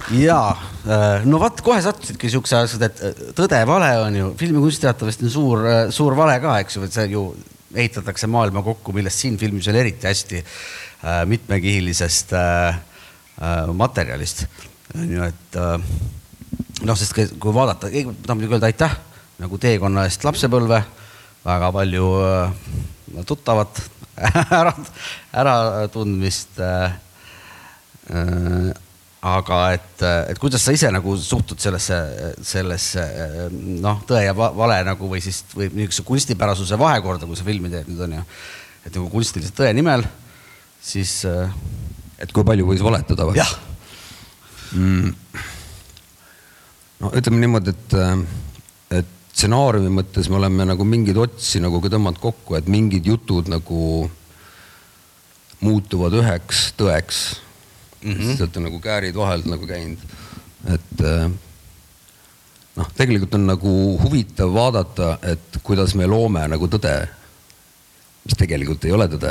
Jaa, no vaat kohe sattusidki siukse asjad, et tõde vale on ju, filmikunst teatavasti on suur vale ka, eks ju, et see ju ehitatakse maailma kokku, millest siin filmis on eriti hästi mitmekihilisest materjalist. Et sest kui vaadata, tahan muidugi öelda aitäh nagu teekonna eest lapsepõlve, väga palju tuttavat ära tundmist, aga et kuidas sa ise nagu suhtud sellesse tõe ja vale nagu või siis või niisuguse kunstipärasuse vahekorda, kui sa filmi teed nüüd on ju, et nagu kunstilise tõe nimel, siis et kui palju võis valetada või? Jah. No ütleme niimoodi, et stsenaariumi mõttes me oleme nagu mingid otsi nagu ka tõmmanud kokku, et mingid jutud nagu muutuvad üheks tõeks. Sealt on nagu käärid vahelt nagu käinud. Et tegelikult on nagu huvitav vaadata, et kuidas me loome nagu tõde, mis tegelikult ei ole tõde.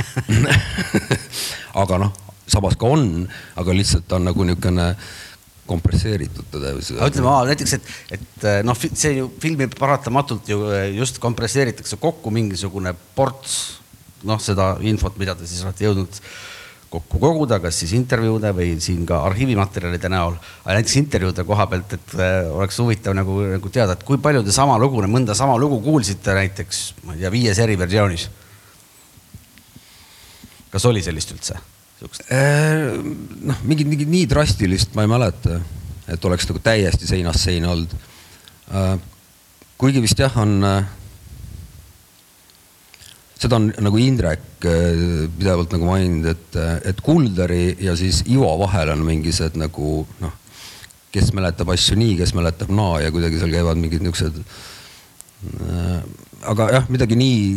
Aga sabas ka on, aga lihtsalt on nagu niisugune kompresseeritud tõde. Ütleme näiteks, et see ju filmi paratamatult ju just kompresseeritakse kokku mingisugune ports seda infot, mida te siis olete jõudnud kokku koguda, kas siis intervjuude või siin ka arhiivimaterjalide näol. Aga näiteks intervjuude koha pealt, et oleks huvitav nagu teada, et kui palju te mõnda sama lugu kuulsite näiteks, ma ei tea, 5 eri versioonis. Kas oli sellist üldse? Mingit nii drastilist ma ei mäleta, et oleks nagu täiesti seinast seina olnud. Kuigi vist jah on, seda on nagu Indrek pidevalt nagu maininud, et Kuldari ja siis Ivo vahel on mingised nagu, kes mäletab asju nii, kes mäletab naa ja kuidagi seal käivad mingid niisugused. Aga jah, midagi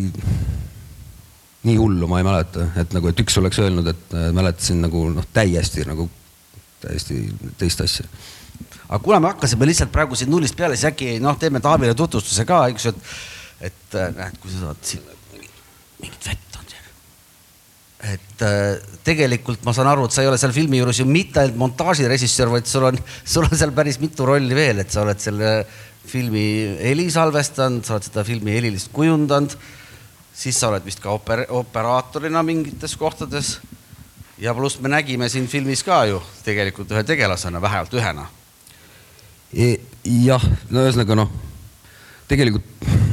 nii hullu ma ei mäleta, et üks oleks öelnud, et mäletasin nagu täiesti teist asja. Aga kuna me hakkasime lihtsalt praegu siin nullist peale, siis äkki teeme Taavile tutvustuse ka, et näed, kui sa saad siin mingit vett on siin. Et tegelikult ma saan aru, et sa ei ole seal filmi juures ju mitte ainult montaažirežissöör, vaid sul on seal päris mitu rolli veel, et sa oled selle filmi heli salvestanud, sa oled seda filmi helilist kujundanud, siis sa oled vist ka operaatorina mingites kohtades ja pluss me nägime siin filmis ka ju tegelikult ühe tegelasena, vähemalt ühena. Jah, ühesõnaga tegelikult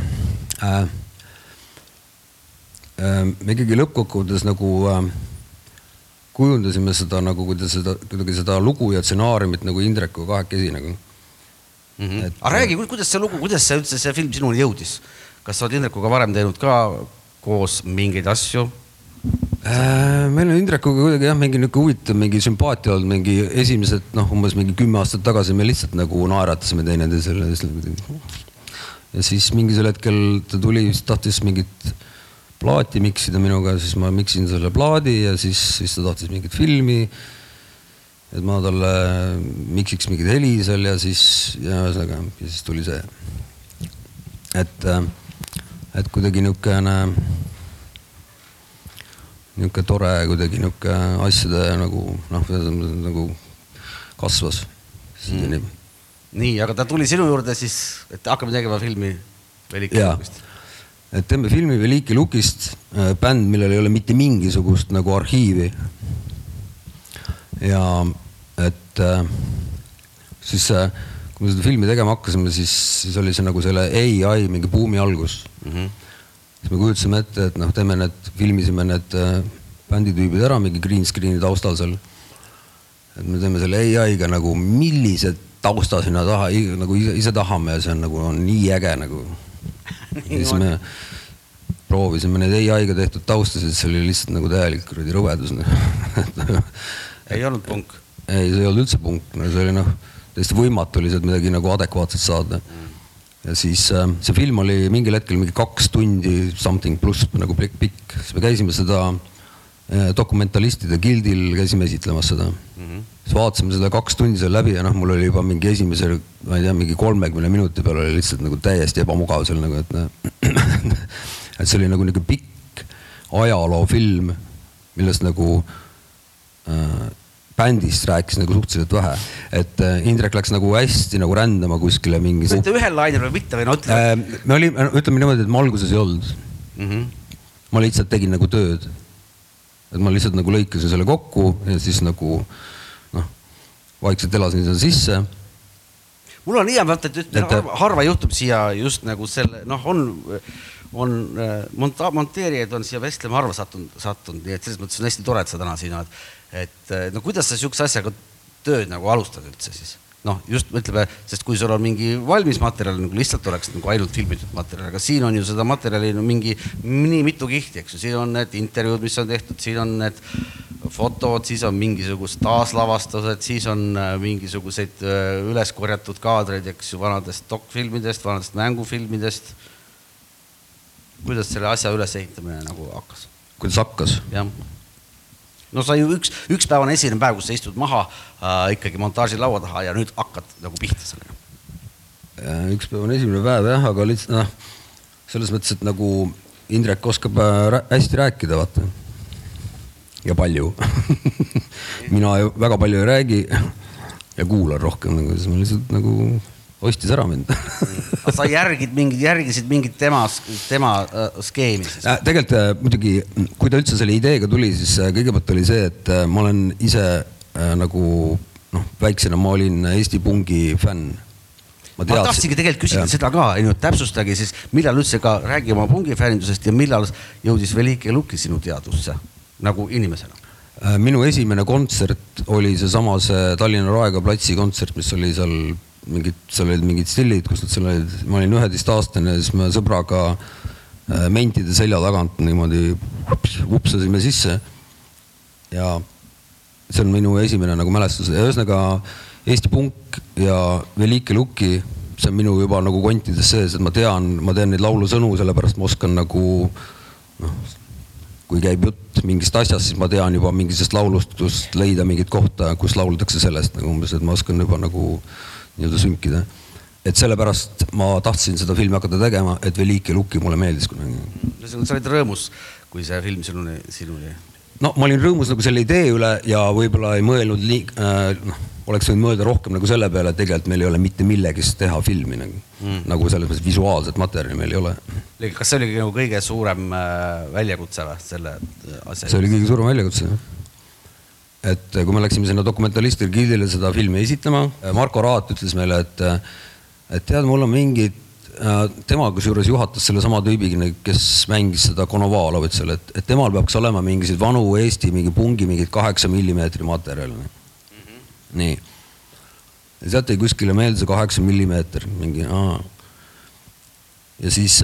me ikkagi lõppkokkuvõttes nagu kujundasime seda nagu kuidagi seda lugu ja stsenaariumit nagu Indrekuga kahekesi nagu. Aga räägi, kuidas see lugu, kuidas see üldse see film sinuni jõudis? Kas sa oled Indrekuga varem teinud ka koos mingeid asju? Meil on Indrekuga kuidagi mingi huvitav, mingi sümpaatia olnud, mingi esimesed, umbes mingi 10 aastat tagasi me lihtsalt nagu naeratasime teineteisele. Ja siis mingisel hetkel ta tuli, tahtis mingit plaati miksida minuga, siis ma miksin selle plaadi ja siis ta tahtis mingit filmi, et ma talle miksiks mingid heli seal ja siis tuli see. Et kuidagi niisugune tore kuidagi niisugune asjade nagu kasvas. Nii, aga ta tuli sinu juurde siis, et hakkame tegema filmi Veliki Lukist. Et teeme filmi Veliki Lukist, bänd, millel ei ole mitte mingisugust nagu arhiivi. Ja et siis kui me seda filmi tegema hakkasime, siis oli see nagu selle AI mingi buumi algus. Siis me kujutasime ette, et filmisime need bänditüübid ära mingi green screeni taustal seal. Et me teeme selle AI-ga nagu millised tausta sinna taha, nagu ise tahame ja see on nii äge nagu. Siis me proovisime need AI-ga tehtud taustasid, see oli lihtsalt nagu täielik rõvedus. Ei olnud punk? Ei, see ei olnud üldse punk. See oli täiesti võimatu oli sealt midagi nagu adekvaatselt saada. Ja siis see film oli mingil hetkel mingi 2 tundi something pluss nagu pikk. Siis me käisime seda dokumentalistide gildil, käisime esitlemas seda. Siis vaatasime seda 2 tundi seal läbi ja mul oli juba mingi esimese, ma ei tea, mingi 30 minuti peal oli lihtsalt nagu täiesti ebamugav seal nagu, et see oli nagu pikk ajaloofilm, millest nagu bändist rääkis nagu suhteliselt vähe, et Indrek läks nagu hästi nagu rändama kuskile mingi... Sa olite ühel lainel või mitte või me olime, ütleme niimoodi, et ma alguses ei olnud. Ma lihtsalt tegin nagu tööd. Et ma lihtsalt nagu lõikasin selle kokku ja siis nagu vaikselt elasin seda sisse. Mul on hea mõte, et harva juhtub siia just nagu selle, on monteerijaid on siia vestlema harva sattunud, nii et selles mõttes on hästi tore, et sa täna siin oled. Et kuidas sa sihukese asjaga tööd nagu alustad üldse siis? Just mõtleme, sest kui sul on mingi valmis materjal, nagu lihtsalt oleks nagu ainult filmitud materjal, aga siin on ju seda materjali mingi nii mitu kihti, eks ju. Siin on need intervjuud, mis on tehtud, siin on need fotod, siis on mingisugused taaslavastused, siis on mingisuguseid üleskorjatud kaadreid, eks ju, vanadest dokfilmidest, vanadest mängufilmidest. Kuidas selle asja ülesehitamine nagu hakkas? Kuidas hakkas? Jah. No sa ju üks päev on esimene päev, kus sa istud maha ikkagi montaaži laua taha ja nüüd hakkad nagu pihta sellega. Üks päev on esimene päev, jah, aga lihtsalt selles mõttes, et nagu Indrek oskab hästi rääkida, vaata. Ja palju. Mina väga palju ei räägi ja kuulan rohkem, nagu siis ma lihtsalt nagu ostis ära mind. Sa järgisid mingit tema skeemi siis? Tegelikult muidugi, kui ta üldse selle ideega tuli, siis kõigepealt oli see, et ma olen ise nagu väiksena, ma olin Eesti pungi fänn. Ma tahtsingi tegelikult küsida seda ka, täpsustagi siis, millal üldse ka räägi oma pungi fännindusest ja millal jõudis Velike Luki sinu teadusse nagu inimesena? Minu esimene kontsert oli seesama see Tallinna Raega platsi kontsert, mis oli seal olid mingid stillid, kus nad seal olid, ma olin 11-aastane ja siis me sõbraga mentide selja tagant niimoodi upsasime sisse ja see on minu esimene nagu mälestus ja ühesõnaga Eesti punk ja Velike Luki, see on minu juba nagu kontides sees, et ma tean neid laulu sõnu, sellepärast ma oskan nagu kui käib jutt mingist asjast, siis ma tean juba mingisest laulust, kus leida mingit kohta, kus lauldakse sellest nagu umbes, et ma oskan juba nagu nii-öelda sünkida. Et sellepärast ma tahtsin seda filmi hakata tegema, et Velike Luki mulle meeldis kunagi. Sa olid rõõmus, kui see film sinuni? No ma olin rõõmus nagu selle idee üle ja võib-olla ei mõelnud oleks võinud mõelda rohkem nagu selle peale, et tegelikult meil ei ole mitte millegist teha filmi nagu selles mõttes visuaalset materjali meil ei ole. Kas see oli nagu kõige suurem väljakutse või selle asja? See oli kõige suurem väljakutse. Et kui me läksime sinna dokumentalistile gildile seda filmi esitlema, Marko Raat ütles meile, et tead, mul on mingid, tema kusjuures juhatas selle sama tüübigina, kes mängis seda Konovalovit seal, et temal peaks olema mingisid vanu Eesti, mingi pungi, mingid 8 mm materjali. Nii. Ja sealt ei kuskile meelde see 8 mm, mingi, ja siis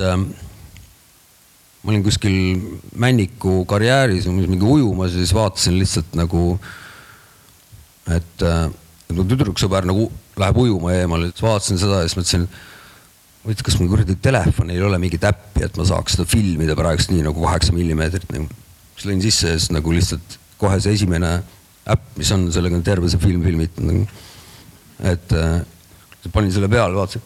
ma olin kuskil Männiku karjääris, mingi ujumas ja siis vaatasin lihtsalt nagu, et tüdruksõber nagu läheb ujuma eemal, et vaatasin seda ja siis mõtlesin, kas mul kuradi telefon ei ole mingi täppi, et ma saaks seda filmida praegust nii nagu 8 mm. Siis lõin sisse ja siis nagu lihtsalt kohe see esimene äpp, mis on sellega terve see film filmitud. Et panin selle peale, vaatasin,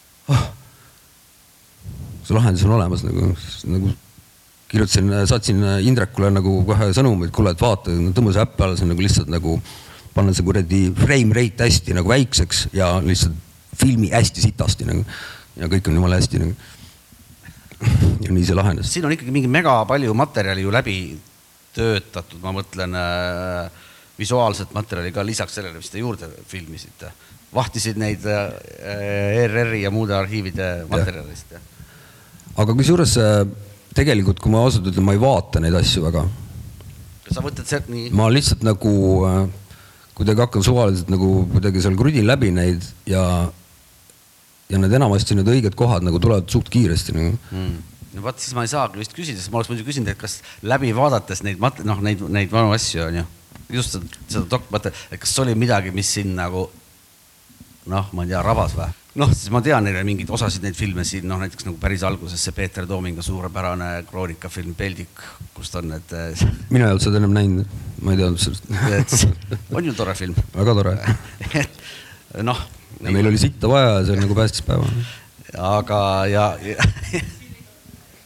see lahendus on olemas, nagu kirjutasin, saatsin Indrekule nagu kohe sõnumid, kuule, et vaata, tõmbase äpp peale, see on nagu lihtsalt nagu panna see kuradi frame rate hästi nagu väikseks ja lihtsalt filmi hästi sitasti nagu, ja kõik on jumala hästi nagu. Ja nii see lahenes. Siin on ikkagi mingi mega palju materjali ju läbi töötatud, ma mõtlen visuaalset materjali ka lisaks sellele, mis te juurde filmisite. Vahtisid neid ERR-i ja muude arhiivide materjalist. Aga kusjuures tegelikult, kui ma ausalt ütlen, ma ei vaata neid asju väga. Sa võtad sealt nii? Ma lihtsalt nagu kuidagi hakkan suvaliselt nagu kuidagi seal krudin läbi neid ja need enamasti need õiged kohad nagu tulevad suht kiiresti. No vaat siis ma ei saagi vist küsida, sest ma oleks muidu küsinud, et kas läbi vaadates neid vanu asju on ju, just seda dokmata, et kas oli midagi, mis siin nagu, ma ei tea, rabas või? Siis ma tean neile mingid osasid neid filme siin, näiteks nagu päris alguses see Peeter Toominga suurepärane kroonikafilm Peldik, kust on need... Mina ei olnud seda enam näinud, ma ei teadnud sellest. On ju tore film? Väga tore. Meil oli sitta vaja ja see on nagu päästis päeva. Aga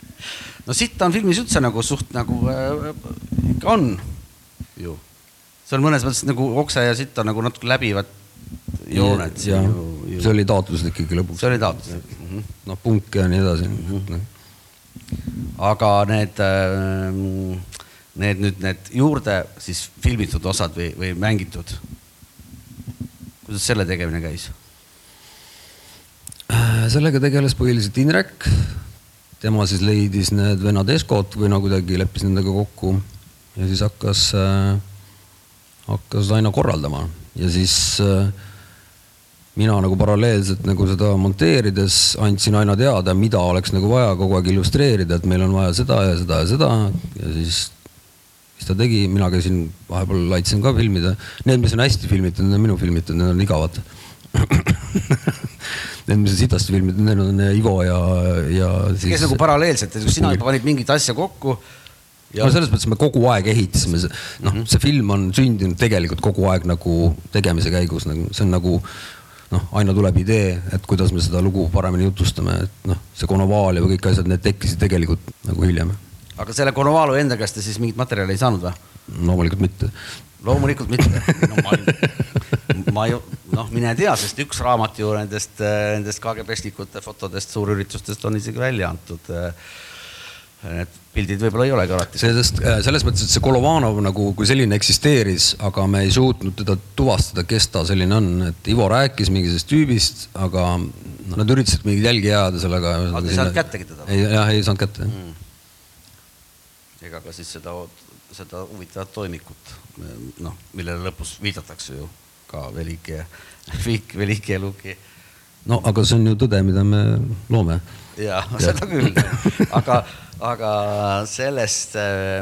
sitta on filmis üldse nagu suht nagu on ju. see on mõnes mõttes nagu okse ja sitta nagu natuke läbivad jooned. See oli taotluslik ikkagi lõpuks. See oli taotluslik. No punk ja nii edasi. Aga need juurde siis filmitud osad või mängitud, kuidas selle tegemine käis? Sellega tegeles põhiliselt Indrek. Tema siis leidis need vennad Eskot või kuidagi leppis nendega kokku ja siis hakkas aina korraldama ja siis mina nagu paralleelselt nagu seda monteerides andsin aina teada, mida oleks nagu vaja kogu aeg illustreerida, et meil on vaja seda ja seda ja seda ja siis ta tegi, mina käisin vahepeal laitsin ka filmida. Need, mis on hästi filmitud, need on minu filmitud, need on igavad. Need, mis on sitasti filmitud, need on Ivo ja siis... Kes nagu paralleelselt, et sina panid mingit asja kokku ja selles mõttes me kogu aeg ehitasime. See film on sündinud tegelikult kogu aeg nagu tegemise käigus. See on nagu aina tuleb idee, et kuidas me seda lugu paremini jutustame. Et see Konovaal ja kõik asjad, need tekkisid tegelikult nagu hiljem. Aga selle Konovaalu enda käest te siis mingit materjali ei saanud või? Loomulikult mitte. Loomulikult mitte. Mine tea, sest üks raamat ju nendest KGB-stikute fotodest, suurüritustest on isegi välja antud. Need pildid võib-olla ei olegi alati. Selles mõttes, et see Kolovanov nagu kui selline eksisteeris, aga me ei suutnud teda tuvastada, kes ta selline on. Et Ivo rääkis mingisest tüübist, aga nad üritasid mingid jälgi jääda sellega. Aga te saanud kättegi teda? Jah, ei saanud kätte. Ega ka siis seda huvitavat toimikut, millele lõpus viidatakse ju ka Velike Luki. No, aga see on ju tõde, mida me loome. Jaa, seda küll. Aga sellest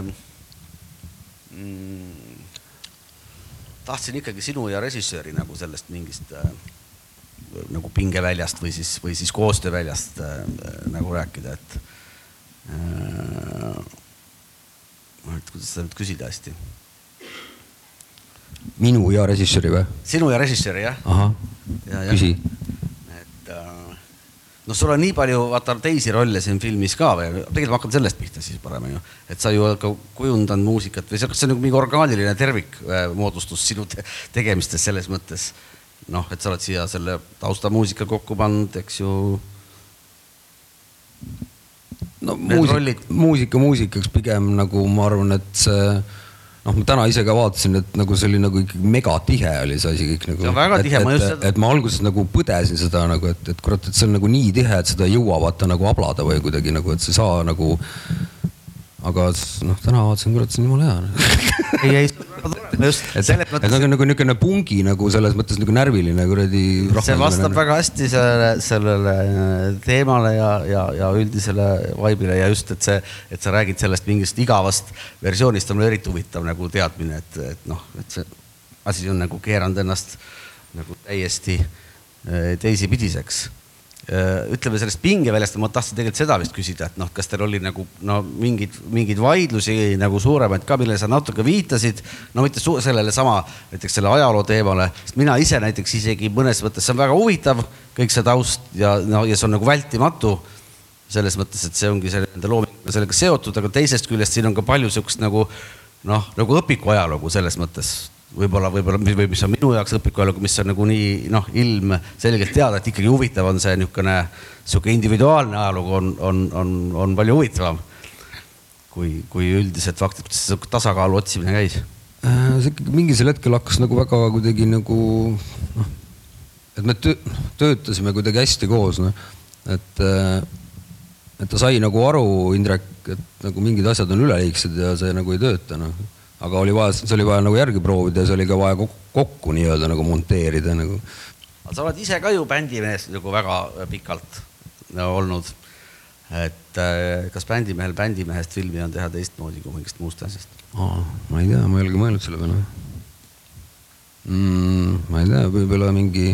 tahtsin ikkagi sinu ja režissööri nagu sellest mingist nagu pingeväljast või siis koostööväljast nagu rääkida, et kuidas seda nüüd küsida hästi? Minu ja režissööri või? Sinu ja režissööri, jah. Aha, küsi. Sul on nii palju teisi rolle siin filmis ka või? Tegelikult ma hakkan sellest pihta siis parem ju. Et sa ju kujundanud muusikat või see on nagu mingi orgaaniline tervik moodustus sinu tegemistes selles mõttes. Et sa oled siia selle tausta muusika kokku pannud, eks ju. No muusikaks pigem nagu ma arvan, et see ma täna ise ka vaatasin, et nagu see oli nagu ikkagi megatihe oli see asi kõik nagu. See on väga tihe, ma just seda. Et ma alguses nagu põdesin seda nagu, et kurat, et see on nagu nii tihe, et seda ei jõua vaata nagu ablada või kuidagi nagu, et see saa nagu, aga täna vaatasin, kurat, see on jumala hea. Ei, just selles mõttes. Et nagu niisugune pungi nagu selles mõttes nagu närviline kuradi. See vastab väga hästi sellele teemale ja üldisele vaibile ja just, et sa räägid sellest mingist igavast versioonist on eriti huvitav nagu teadmine, et see asi on nagu keeranud ennast nagu täiesti teisipidiseks. Ütleme sellest pingeväljast, ma tahtsin tegelikult seda vist küsida, et kas teil oli nagu mingid vaidlusi nagu suuremaid ka, millele sa natuke viitasid, mitte sellele sama, näiteks selle ajaloo teemale, sest mina ise näiteks isegi mõnes mõttes, see on väga huvitav, kõik see taust ja see on nagu vältimatu selles mõttes, et see ongi nende loominguga sellega seotud, aga teisest küljest siin on ka palju sellist nagu õpiku ajaloogu selles mõttes. Võib-olla, mis on minu jaoks õpikuajalugu, mis on nagu nii ilm selgelt teada, et ikkagi huvitav on see niisugune individuaalne ajalugu on palju huvitavam kui üldised faktid, kuidas see tasakaalu otsimine käis. See mingisel hetkel hakkas nagu väga kuidagi nagu, et me töötasime kuidagi hästi koos, et ta sai nagu aru, Indrek, et nagu mingid asjad on üleliigsed ja see nagu ei tööta. Aga see oli vaja nagu järgi proovida ja see oli ka vaja kokku nii-öelda nagu monteerida. Sa oled ise ka ju bändimees nagu väga pikalt olnud. Et kas bändimehest filmi on teha teistmoodi kui mingist muust asjast? Ma ei tea, ma ei olegi mõelnud selle peale. Ma ei tea, võib-olla mingi...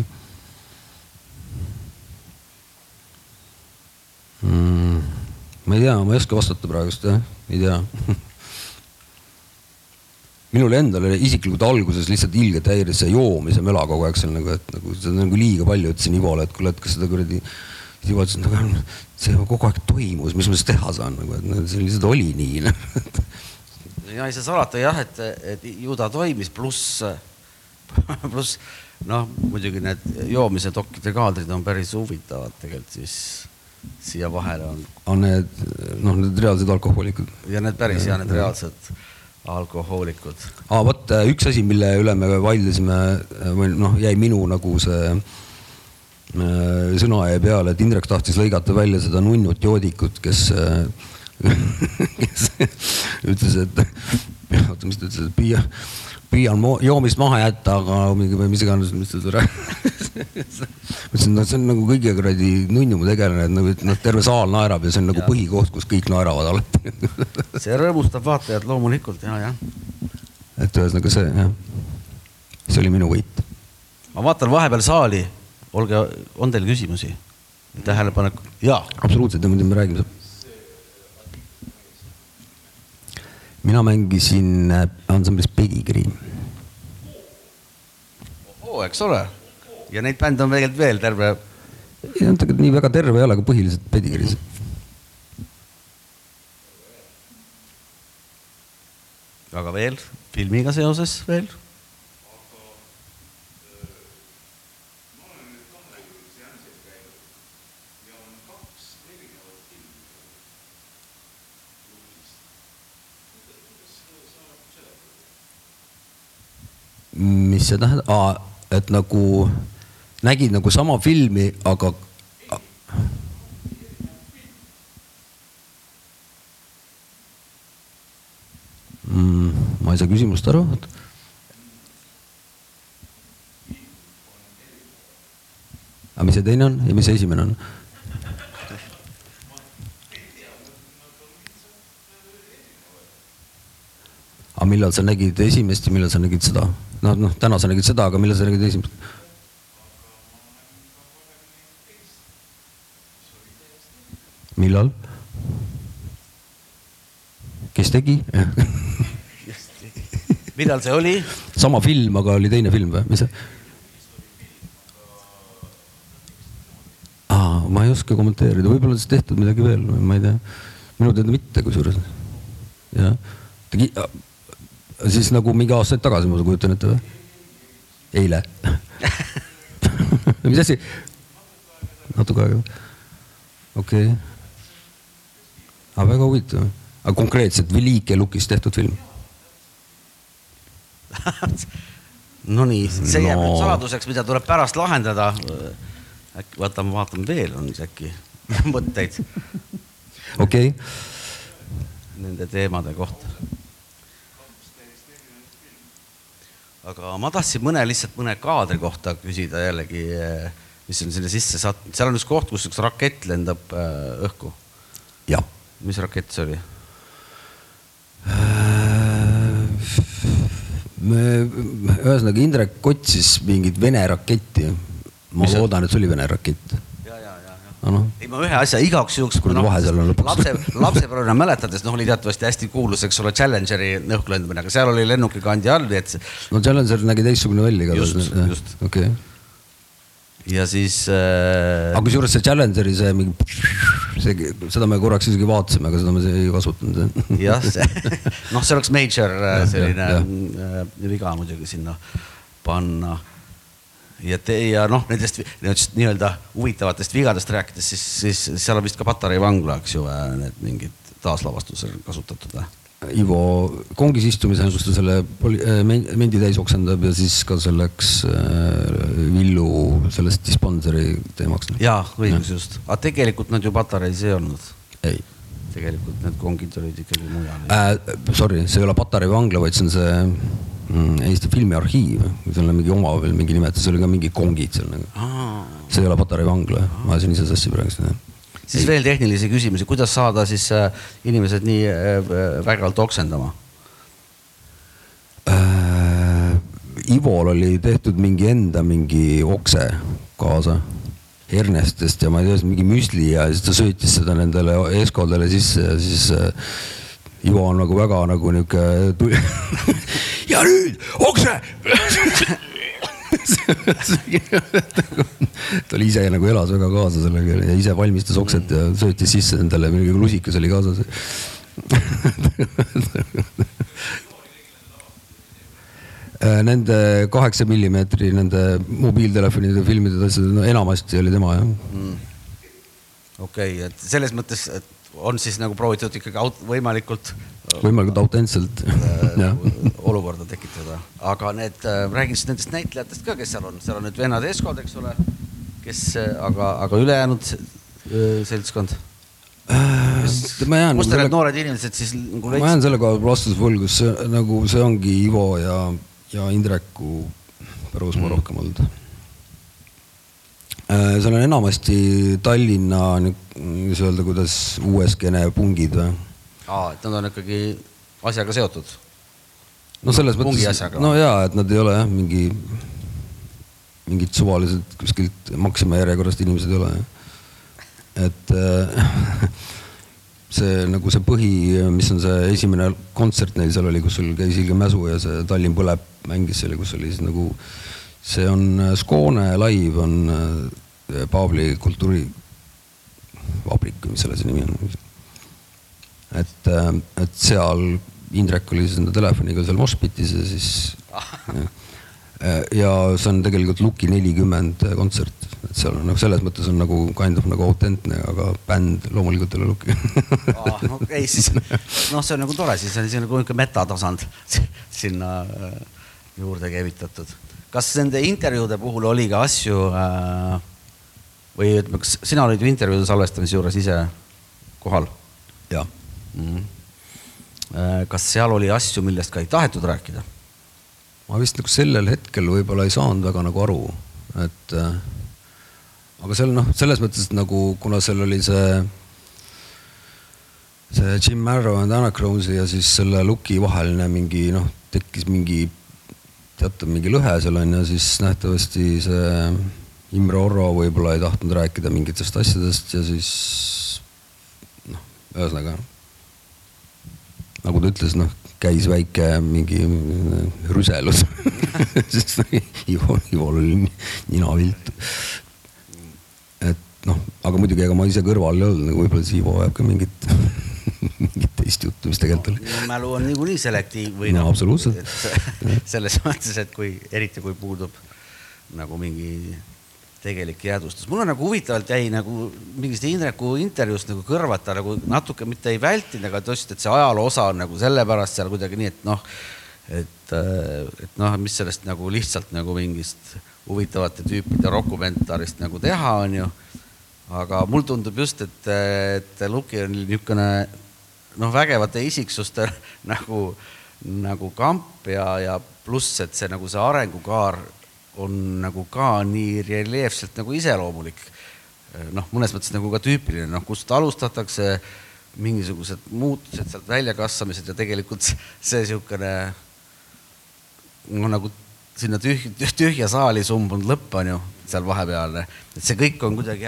Ma ei tea, ma ei oska vastata praegust, ei tea. Minule endale isiklikult alguses lihtsalt ilgelt häiris see joomise möla kogu aeg, see on nagu liiga palju, ütlesin Ivole, et kuule, et kas seda kuradi Ivo ütles, et see kogu aeg toimus, mis ma siis teha saan, see lihtsalt oli nii. ja ei saa salata jah, et ju ta toimis, pluss noh, muidugi need joomise dokkide kaadrid on päris huvitavad tegelikult, siis siia vahele on need, noh, need reaalsed alkohoolikud. Ja need päris ja need reaalsed alkohoolikud. Võt, üks asi, mille üle me vaidlesime, noh, jäi minu nagu see sõna jäi peale, et Indrek tahtis lõigata välja seda nunnut joodikut, kes ütles, et mis ta ütles, et püüan joomist maha jätta, aga mis iganes, mis ta tuli ütlesin, see on nagu kõige kuradi nunnumu tegelane, et terve saal naerab ja see on nagu põhikoht, kus kõik naeravad alati. See rõõmustab vaatajad loomulikult, jah. Et ühesõnaga see, jah. See oli minu võit. Ma vaatan vahepeal saali. Olge, on teil küsimusi? Tähelepanek? Jaa. Absoluutselt, me räägime. Mina mängisin ansamblis Pedigree. Eks ole. Ja neid bänd on veel terve? Ei on tegelikult nii väga terve ei ole, aga põhiliselt Pedigrees. Aga veel? Filmiga seoses veel? Mis see tähendab? Et nagu nägid nagu sama filmi, aga ma ei saa küsimust aru. Aga mis see teine on ja mis see esimene on? Aga millal sa nägid esimest ja millal sa nägid seda? No, täna sa nägid seda, aga millal sa nägid esimest? Millal? Kes tegi? Millal see oli? Sama film, aga oli teine film või? Mis see? Ma ei oska kommenteerida. Võib-olla see tehtud midagi veel, ma ei tea. Minu teada mitte, kui suures. Ja. Siis nagu mingi aastaid tagasi, ma kujutan ette või? Eile. Mis asi? Natuke aega. Okei. Aga väga huvitav. Aga konkreetselt Liike Lukis tehtud film? No nii, see jääb nüüd saladuseks, mida tuleb pärast lahendada. Äkki vaatame veel, on äkki mõtteid. Okei. Nende teemade kohta. Aga ma tahtsin mõne kaadri kohta küsida jällegi, mis on sinna sisse sattunud. Seal on üks koht, kus üks rakett lendab õhku. Jah. Mis rakett see oli? Ühesõnaga Indrek otsis mingit Vene raketti. Ma loodan, et see oli Vene rakett. Ei, ma ühe asja igaks juhuks lapseprogrammi mäletades, oli teatavasti hästi kuulus, eks ole, Challengeri õhkulendamine, aga seal oli lennukikandi all. No Challenger nägi teistsugune välja. Just. Okay. Ja siis... Aga kui juures see Challengeri, seda me korraks isegi vaatasime, aga seda me ei kasutanud. Jah, see oleks major selline viga muidugi sinna panna. Ja nendest nii-öelda huvitavatest vigadest rääkides, siis seal on vist ka Patarei vangla, eks ju, need mingid taaslavastusel kasutatud. Ivo kongis istumise, kus ta selle mendi täis oksendab ja siis ka selleks Villu sellest disponseri teemaks. Jaa, õigus just. Aga tegelikult nad ju Patareis ei olnud. Ei. Tegelikult need kongid olid ikkagi mujal. Sorry, see ei ole Patarei vangla, vaid see on see Eesti filmiarhiiv. Seal on mingi oma veel mingi nimetus, see oli ka mingi kongid seal. See ei ole Patarei vangla. Ma siin ise sassi praegu. Siis veel tehnilisi küsimusi. Kuidas saada siis inimesed nii vägalt oksendama? Ivol oli tehtud mingi enda mingi okse kaasa hernestest ja ma ei tea, mingi müsli ja siis ta söötis seda nendele eskodele sisse ja siis Ivo on nagu väga nagu niuke ja nüüd okse! Ta oli ise nagu elas väga kaasa sellega ja ise valmistas okset ja söötis sisse nendele, mingi lusikas oli kaasas. Nende 8 millimeetri, nende mobiiltelefonide filmide asjad, no enamasti oli tema, jah. Okei, et selles mõttes, et on siis nagu proovitud ikkagi võimalikult autentselt olukorda tekitada. Aga räägin siis nendest näitlejatest ka, kes seal on nüüd vennad Eskod, eks ole, kes, aga ülejäänud seltskond? Kus te need noored inimesed siis nagu ma jään selle koha vastus võlgus, nagu see ongi Ivo ja Indreku pärusmaa rohkem olnud. Seal on enamasti Tallinna, mis öelda, kuidas uueskene pungid või? Et nad on ikkagi asjaga seotud? No selles mõttes, no jaa, et nad ei ole jah, mingid suvalised kuskilt Maxima järjekorrast inimesed ei ole. Et see nagu see põhi, mis on see esimene kontsert neil seal oli, kus sul käis Ilge Mäsu ja see Tallinn põleb mängis selle, kus oli siis nagu see on Skoone live on Paavli kultuurivabrik, mis selle see nimi on. Et seal Indrek oli siis enda telefoniga seal Moshpitis ja siis ja see on tegelikult Luki 40 kontsert, et seal on selles mõttes on nagu kind of nagu autentne, aga bänd loomulikult ei ole Luki. Okei, siis see on nagu tore, siis on nagu ikka metatasand sinna juurde keevitatud. Kas nende intervjuude puhul oli ka asju või ütleme, kas sina olid ju intervjuude salvestamise juures ise kohal? Jah. Kas seal oli asju, millest ka ei tahetud rääkida? Ma vist nagu sellel hetkel võib-olla ei saanud väga nagu aru, et aga seal selles mõttes nagu, kuna seal oli see Jim Marrow and Anachrone'i ja siis selle Luki vaheline mingi, tekkis mingi lõhe seal on ja siis nähtavasti see Imre Orro võib-olla ei tahtnud rääkida mingitest asjadest ja siis ühesõnaga nagu ta ütles, käis väike mingi rüselus sest Ivol oli nina viltu. Et aga muidugi ega ma ise kõrval ei olnud, nagu võib-olla siis Ivo ajab ka mingit teist juttu, mis tegelikult oli. Mälu on nii selektiiv või absoluutselt. Selles mõttes, et eriti kui puudub nagu mingi tegelik jäädustus. Mul on nagu huvitavalt jäi nagu mingist Indreku intervjuust nagu kõrvata nagu natuke mitte ei vältinud, aga tõesti, et see ajaloo osa on nagu sellepärast seal kuidagi nii, et mis sellest nagu lihtsalt nagu mingist huvitavate tüüpide dokumentarist nagu teha on ju. Aga mul tundub just, et Luki on niisugune vägevate isiksuste nagu kamp ja pluss, et see nagu see arengukaar on nagu ka nii reljeefselt nagu iseloomulik. Mõnes mõttes nagu ka tüüpiline, kust alustatakse mingisugused muutused, sealt väljakasvamised ja tegelikult see niisugune nagu sinna tühja saali sumbunud lõpp on ju seal vahepealne. Et see kõik on kuidagi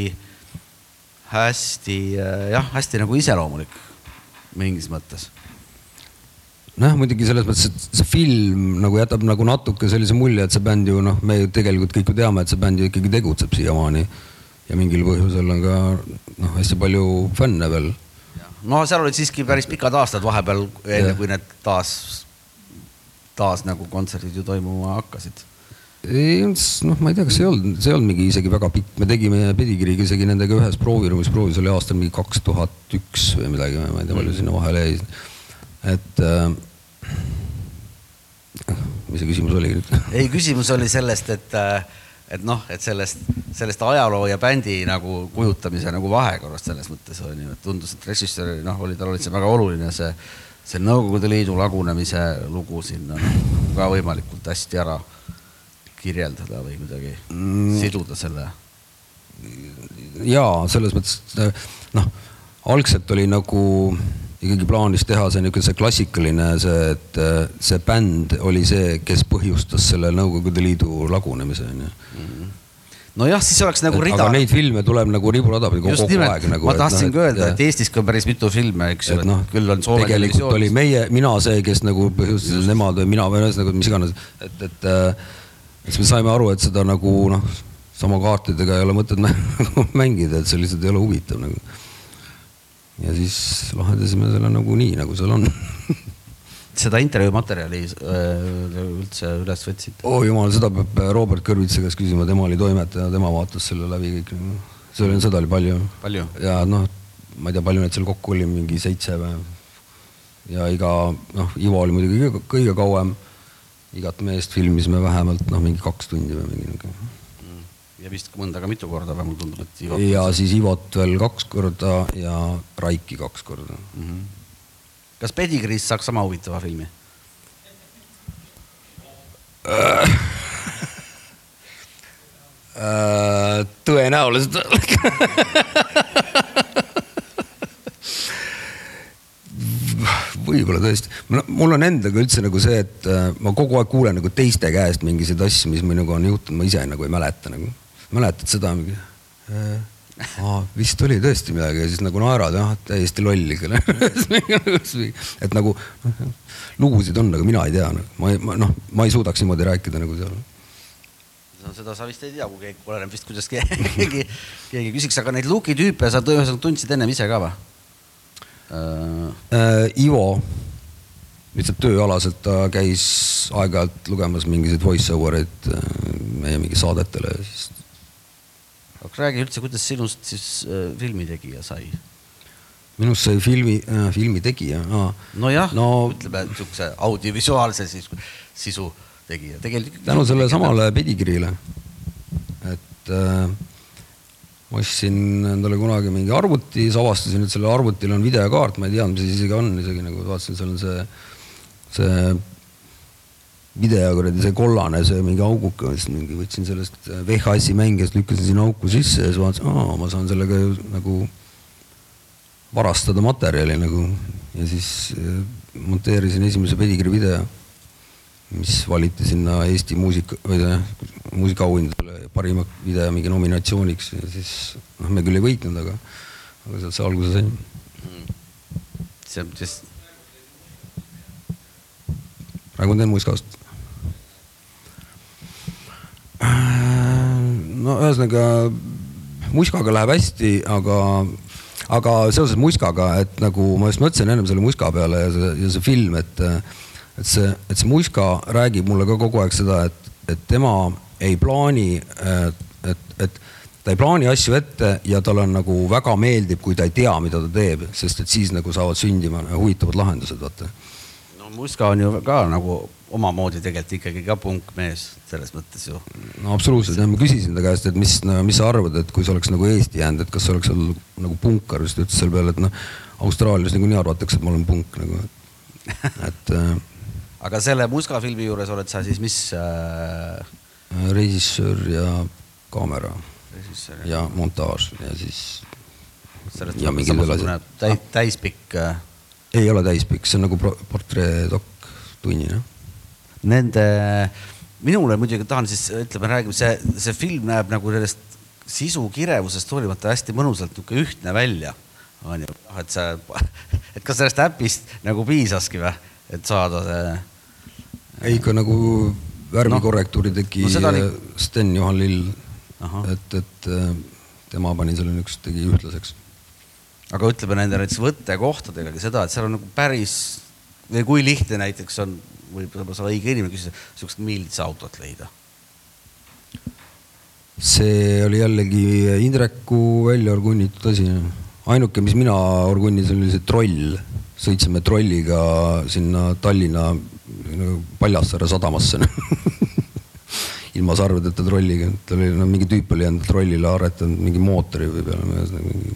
hästi nagu iseloomulik mingis mõttes. Muidugi selles mõttes, et see film nagu jätab nagu natuke sellise mulje, et see bänd ju, me ju tegelikult kõik ju teame, et see bänd ju ikkagi tegutseb siiamaani ja mingil põhjusel on ka hästi palju fänne veel. Seal olid siiski päris pikad aastad vahepeal, enne kui need taas nagu kontserdid ju toimuma hakkasid. Ma ei tea, kas see ei olnud mingi isegi väga pikk. Me tegime Pedigiriga isegi nendega ühes proovis oli aastal mingi 2001 või midagi, ma ei tea, palju sinna vahele jäi. Et mis see küsimus oli nüüd? Ei, küsimus oli sellest, et sellest ajaloo ja bändi nagu kujutamise nagu vahekorrast selles mõttes on ju, et tundus, et režissööri tal oli see väga oluline see Nõukogude Liidu lagunemise lugu sinna ka võimalikult hästi ära kirjeldada või kuidagi siduda selle. Jaa, selles mõttes, algselt oli nagu ikkagi plaanis teha see klassikaline, et see bänd oli see, kes põhjustas selle Nõukogude Liidu lagunemise. Siis oleks nagu rida. Aga neid filme tuleb nagu riburada kogu aeg. Ma tahtsin ka öelda, et Eestiski on päris mitu filme, eks ju, et küll on Soome televisioonis. Tegelikult oli mina see, kes nagu põhjustas nemad või mina või mis iganes, et me saime aru, et seda nagu sama kaartidega ei ole mõtet mängida, et see lihtsalt ei ole huvitav nagu. Ja siis lahendasime selle nagu nii, nagu seal on. seda intervjuu materjali üldse üles võtsid? Jumal, seda peab Robert Kõrvitsa käest küsima, tema oli toimetaja, tema vaatas selle läbi kõik. Seda oli palju. Ja noh, ma ei tea, palju neid seal kokku oli, mingi 7 või. Ja Ivo oli muidugi kõige kauem. Igat meest filmisime vähemalt mingi 2 tundi või mingi. Ja vist mõnda ka mitu korda või mul tundub, et Ivot... Ja siis Ivot veel 2 korda ja Raiki 2 korda. Kas Pedigrees saaks sama huvitava filmi? Tõenäoliselt. Võibolla tõesti. Mul on endaga üldse nagu see, et ma kogu aeg kuulen nagu teiste käest mingiseid asju, mis minuga on juhtunud, ma ise nagu ei mäleta. Mäletad seda mingi? Vist oli tõesti midagi ja siis nagu naerad, täiesti lolli. Et nagu lugusid on, aga mina ei tea. Ma ei suudaks niimoodi rääkida nagu seal. Seda sa vist ei tea, kui keegi oleneb vist, kuidas keegi küsiks, aga neid luki tüüpe sa tundsid ennem ise ka või? Ivo lihtsalt tööalaselt ta käis aeg-ajalt lugemas mingiseid voice-over'id meie mingi saadetele. Aga räägi üldse, kuidas sinust siis filmitegija sai? Minust sai filmitegija? No jah, ütleme, et audiovisuaalse sisu tegija. Tänu selle samale Pedigreele. Et ma ostsin endale kunagi mingi arvuti, siis avastasin, et selle arvutil on videokaart, ma ei tea, mis see isegi on, isegi nagu vaatasin, seal on see videokuradi, see kollane, see mingi auguka, mingi võtsin sellest VHS-i mängijast, lükkasin sinna auku sisse ja siis vaatasin, ma saan sellega nagu varastada materjali nagu ja siis monteerisin esimese Pedigree video, mis valiti sinna Eesti muusikaauhindadele parima video mingi nominatsiooniks ja siis me küll ei võitnud, aga sealt see alguse sain. See on siis... Praegu on teen muiskast. No ühesõnaga muiskaga läheb hästi, aga seoses muiskaga, et nagu ma just mõtlesin ennem selle muiska peale ja see film, et see muiska räägib mulle ka kogu aeg seda, et tema ei plaani, et ta ei plaani asju ette ja tal on nagu väga meeldib, kui ta ei tea, mida ta teeb, sest et siis nagu saavad sündima huvitavad lahendused, vaata. No muiska on ju ka nagu omamoodi tegelikult ikkagi ka punkmees selles mõttes ju. No absoluutselt, ma küsisin ta käest, et mis sa arvad, et kui sa oleks nagu Eesti jäänud, et kas sa oleks olnud nagu punkar, just ütles selle peale, et Austraalias nagu nii arvatakse, et ma olen punk nagu, et aga selle muskafilmi juures oled sa siis mis? Režissöör ja kaamera ja montaaž ja siis ja mingid ülased täispikk ei ole täispikk, see on nagu portreedok tunnina. Nende, minule muidugi tahan siis, ütleme, räägime, see film näeb nagu sellest sisu kirevusest hoolimata hästi mõnusalt ühtne välja. Et kas sellest äpist nagu piisaski või, et saada see... Ikka nagu värvikorrektuuri tegi Sten Johan Lill, et tema pani selle üks tegi ühtlaseks. Aga ütleme nende näiteks võttekohtadega seda, et seal on nagu päris, või kui lihtne näiteks on, võib-olla sa õige inimene küsida, sellist miildise autot leida? See oli jällegi Indreku välja orgunnitud asi. Ainuke, mis mina orgunnis, oli see troll. Sõitsime trolliga sinna Tallinna Paljassaare sadamasse. Ilma sarvedeta trolliga. Mingi tüüp oli enda trollile aretanud mingi mootori või peale.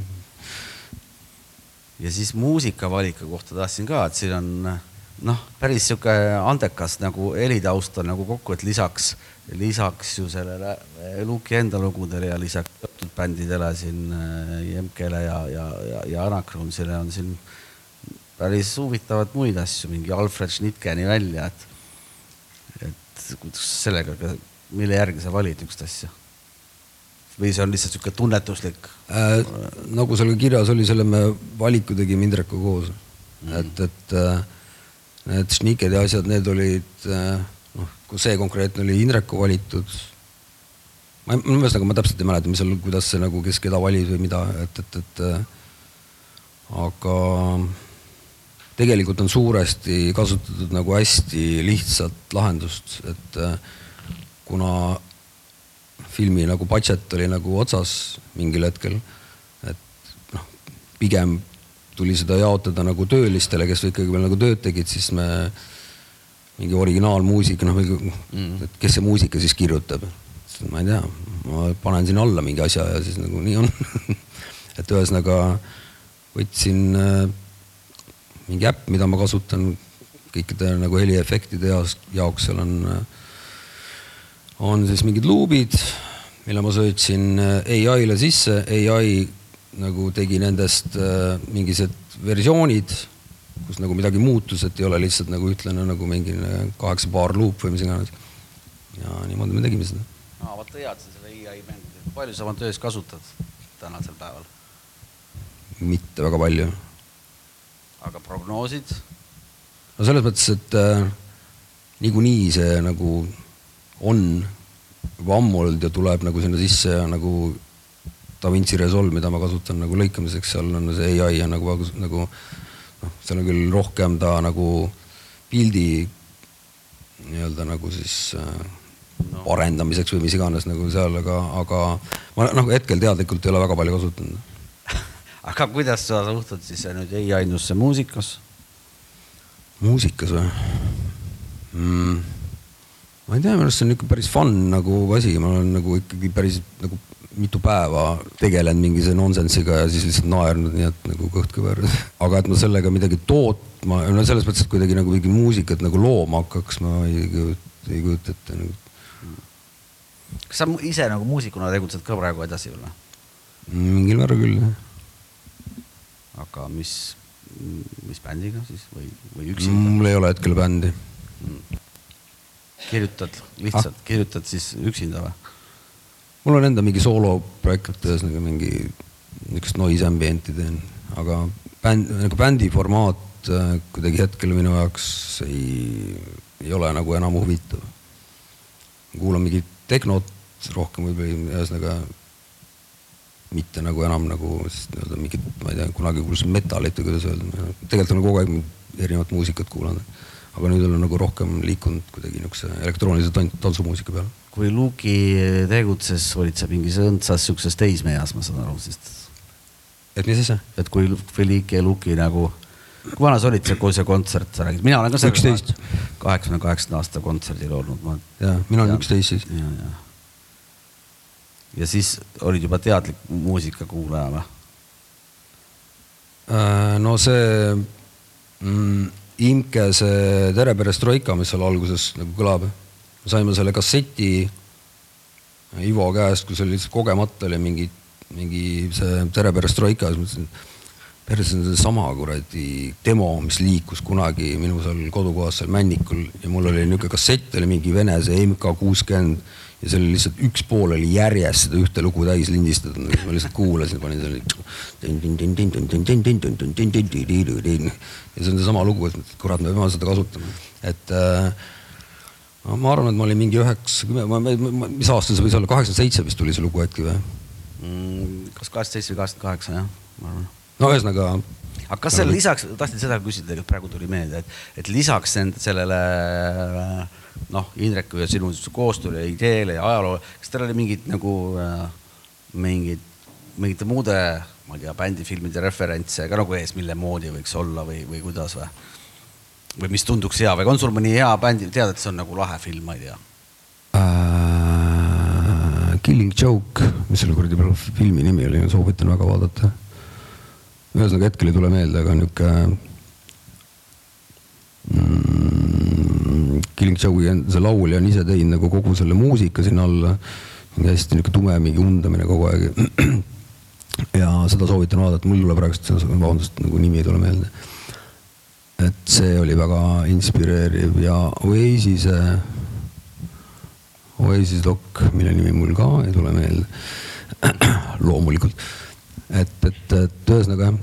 Ja siis muusikavaliku kohta tahtsin ka, et siin on päris siuke andekas nagu helitaust on nagu kokku, et lisaks ju sellele Luki enda lugudele ja lisaks õptud bändidele siin Jemkele ja Anakrunsile on siin päris huvitavad muid asju, mingi Alfred Schnitkeni välja, et kuidas sellega, mille järgi sa valid ükst asja? Või see on lihtsalt siuke tunnetuslik? Nagu selle kirjas oli, selle me valiku tegime Indreku koos. Et need šniked ja asjad, need olid, kui see konkreetne oli Indreku valitud, ma täpselt ei mäleta, kuidas see nagu, kes keda valis või mida, aga tegelikult on suuresti kasutatud nagu hästi lihtsat lahendust, et kuna filmi nagu budget oli nagu otsas mingil hetkel, et pigem tuli seda jaotada nagu töölistele, kes ikkagi veel nagu tööd tegid, siis me mingi originaalmuusika, et kes see muusika siis kirjutab, ma ei tea, ma panen siin alla mingi asja ja siis nagu nii on. Et ühesõnaga võtsin mingi äpp, mida ma kasutan kõikide nagu heliefektide jaoks, seal on siis mingid luubid, mille ma söötsin AI-le sisse, AI nagu tegi nendest mingised versioonid, kus nagu midagi muutus, et ei ole lihtsalt nagu ütlene nagu mingi 8 baar luup või mis iganes. Ja niimoodi me tegime seda. Vaata head selle AI mängud. Palju sa oma töös kasutad tänasel päeval? Mitte väga palju. Aga prognoosid? No selles mõttes, et niikuinii see nagu on juba ammu olnud ja tuleb nagu sinna sisse ja nagu DaVinci Resolve, mida ma kasutan nagu lõikamiseks, seal on see AI ja nagu seal on küll rohkem ta nagu pildi nii-öelda nagu siis arendamiseks või mis iganes nagu seal, aga ma hetkel teadlikult ei ole väga palju kasutanud. Aga kuidas sa suhtud siis nüüd AI-nusse muusikas? Muusikas või? Ma ei tea, minu arust see on ikka päris fun nagu asi, ma olen nagu ikkagi päris nagu mitu päeva tegelen mingi see nonsensiga ja siis lihtsalt naernud, nii et nagu kõhtkõver. Aga et ma sellega midagi tootma, selles mõttes, et kuidagi nagu mingi muusikat nagu looma hakkaks, ma ei kujuta ette nagu. Kas sa ise nagu muusikuna tegutsed ka praegu edasi või? Mingil määra küll, jah. Aga mis bändiga siis või üksinda? Mul ei ole hetkel bändi. Lihtsalt kirjutad siis üksinda või? Mul on enda mingi sooloprojekt, nagu mingi niisugust noise ambienti teen, aga bändi formaat kuidagi hetkel minu jaoks ei ole nagu enam huvitav. Kuulan mingi tehnot rohkem või ühesõnaga mitte nagu enam nagu mingit, ma ei tea, kunagi kuulsin metalit või kuidas öelda. Tegelikult on kogu aeg erinevat muusikat kuulanud, aga nüüd on nagu rohkem liikunud kuidagi niisuguse elektroonilise tantsumuusika peale. Kui Luki tegutses, olid sa mingis õndsas niisuguses teismejas, ma saan aru, sest... Et mis see? Et kui Felike ja Luki nagu... Kui vanas olid see, kui see kontsert sa räägid? Mina olen ka 88 aasta kontserdil olnud. Jaa, mina olen 11 siis. Ja siis olid juba teadlik muusika kuulaja või? No see Imke, see Tere Perestroika, mis seal alguses nagu kõlab. Saime selle kasseti Ivo käest, kui see oli lihtsalt kogemata oli mingi see Tere Perestroika. Peres on see sama kuradi demo, mis liikus kunagi minu seal kodukohas seal Männikul ja mul oli niisugune kassett, oli mingi vene see MK60 ja see oli lihtsalt üks pool oli järjest seda ühte lugu täis lindistatud. Ma lihtsalt kuulasin, panin seal ja see on see sama lugu, et kurat, me peame seda kasutama. Et ma arvan, et ma olin mingi 90, mis aastal see võis olla, 87 vist tuli see lugu äkki või? Kas 87 või 88, jah, ma arvan. No ühesõnaga... Aga kas selle lisaks, tahtsin seda küsida, et praegu tuli meelde, et lisaks sellele Indreku ja sinu koostööle, ideele ja ajaloo, kas teil oli mingid nagu mingite muude, ma ei tea, bändifilmide referentse ka nagu ees, mille moodi võiks olla või kuidas või? Või mis tunduks hea või on sul mõni hea bändi, tead, et see on nagu lahe film, ma ei tea? Killing Joke, mis selle kuradi filmi nimi oli, soovitan väga vaadata. Ühesõnaga hetkel ei tule meelde, aga niisugune Killing Joke'i see laulja on ise teinud nagu kogu selle muusika sinna alla. Hästi niisugune tume, mingi undamine kogu aeg. Ja seda soovitan vaadata, mul tuleb praegust vabandust, nagu nimi ei tule meelde. Et see oli väga inspireeriv ja Oasis Doc, mille nimi mul ka ei tule meelde. Loomulikult. Et ühesõnaga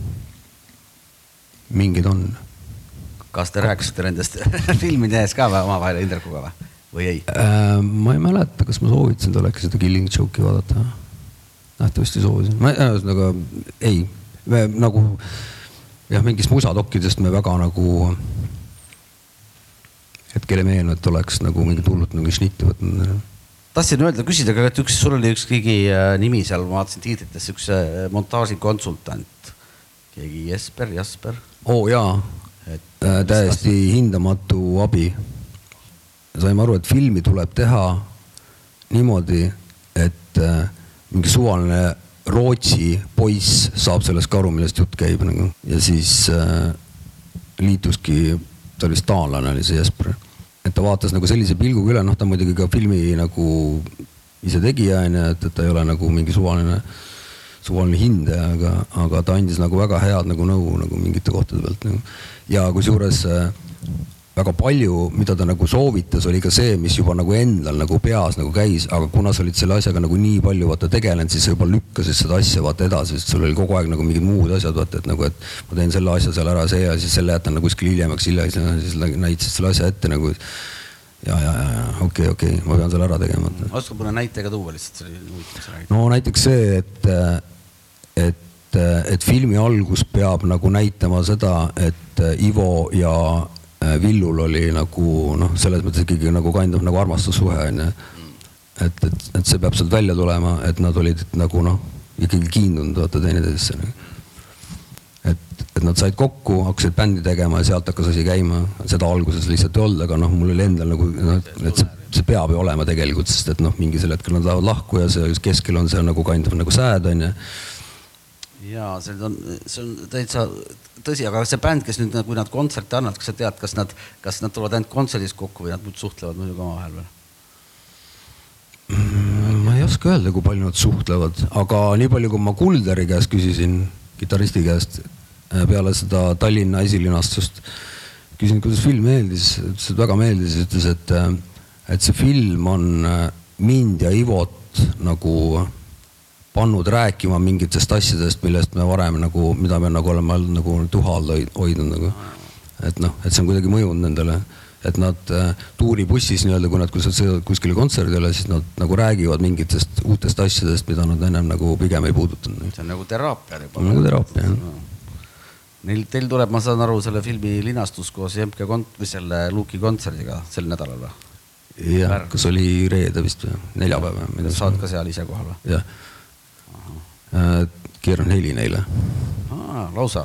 mingid on. Kas te rääkisite nendest filmide ees ka või omavahel Indrekuga või ei? Ma ei mäleta, kas ma soovitasin talle äkki seda Killing Joke'i vaadata. Nähtavasti soovisin. Ühesõnaga ei. Nagu jah, mingist musadokkidest me väga nagu hetkel ei meenu, et oleks nagu mingit hullut nagu šnitti võtnud. Tahtsin öelda, küsida, et sul oli üks keegi nimi seal, ma vaatasin tiitritesse, üks montaažikonsultant. Keegi Jasper. Jaa, täiesti hindamatu abi. Saime aru, et filmi tuleb teha niimoodi, et mingi suvaline Rootsi poiss saab sellest aru, millest jutt käib. Ja siis liituski, ta oli staanlane, oli see Jesper. Et ta vaatas nagu sellise pilguga üle, ta muidugi ka filmi nagu ise tegija, et ta ei ole nagu mingi suvaline hindaja, aga ta andis nagu väga head nagu nõu nagu mingite kohtade pealt. Ja kui suures väga palju, mida ta nagu soovitas, oli ka see, mis juba nagu endal nagu peas nagu käis, aga kuna sa olid selle asjaga nagu nii palju vaata tegelenud, siis sa juba lükkasid seda asja vaata edasi, sest sul oli kogu aeg nagu mingid muud asjad, vaata, et nagu, et ma teen selle asja seal ära see ja siis selle jätan nagu kuskil hiljemaks, siis näitasid selle asja ette nagu, ja, okei, ma pean selle ära tegema. Oskab mõne näitega tuua lihtsalt? No näiteks see, et filmi algus peab nagu näitama seda, et Ivo ja Villul oli nagu, selles mõttes ikkagi nagu kandab nagu armastussuhe, et see peab sealt välja tulema, et nad olid nagu ikkagi kiindunud vaata teineteisesse. Et nad said kokku, hakkasid bändi tegema ja sealt hakkas asi käima, seda alguses lihtsalt ei olnud, aga mul oli endal nagu, et see peab ju olema tegelikult, sest et mingi sel hetkel nad lähevad lahku ja see keskel on see nagu kandab nagu sääd, on ja. Jaa, see on täitsa tõsi, aga see bänd, kes nüüd, kui nad kontserte annavad, kas sa tead, kas nad tulevad ainult kontserdis kokku või nad suhtlevad muidu ka vahel veel? Ma ei oska öelda, kui palju nad suhtlevad, aga nii palju, kui ma Kulderi käest küsisin, kitaristi käest, peale seda Tallinna esilinastust, küsin, kuidas film meeldis, ütles, et väga meeldis, ütles, et see film on mind ja Ivot nagu pannud rääkima mingitest asjadest, millest me varem nagu, mida me nagu oleme nagu tuhal hoidnud nagu. Et see on kuidagi mõjunud nendele, et nad tuuribussis nii-öelda, kui nad sõidavad kuskile kontserdile, siis nad nagu räägivad mingitest uutest asjadest, mida nad ennem nagu pigem ei puudutanud. See on nagu teraapia. Nagu teraapia, jah. Teil tuleb, ma saan aru, selle filmi linastus koos Jemke või selle Luuki kontserdiga sel nädalal või? Jah, kas oli reede vist või? Neljapäev. Saad ka seal ise kohal või? Jah. Keeran heli neile. Lausa.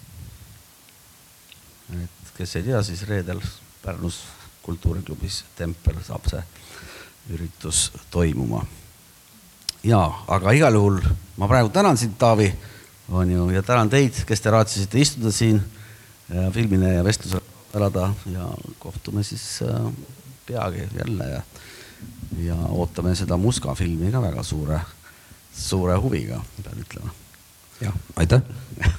Et kes ei tea, siis reedel Pärnus kultuuriklubis Tempel saab see üritus toimuma. Jaa, aga igal juhul ma praegu tänan sind, Taavi, ja tänan teid, kes te raatsisite istuda siin filmine ja vestluse elada ja kohtume siis peagi jälle ja ootame seda Muska filmi ka väga suure huviga, pean ütlema. Jah, aitäh!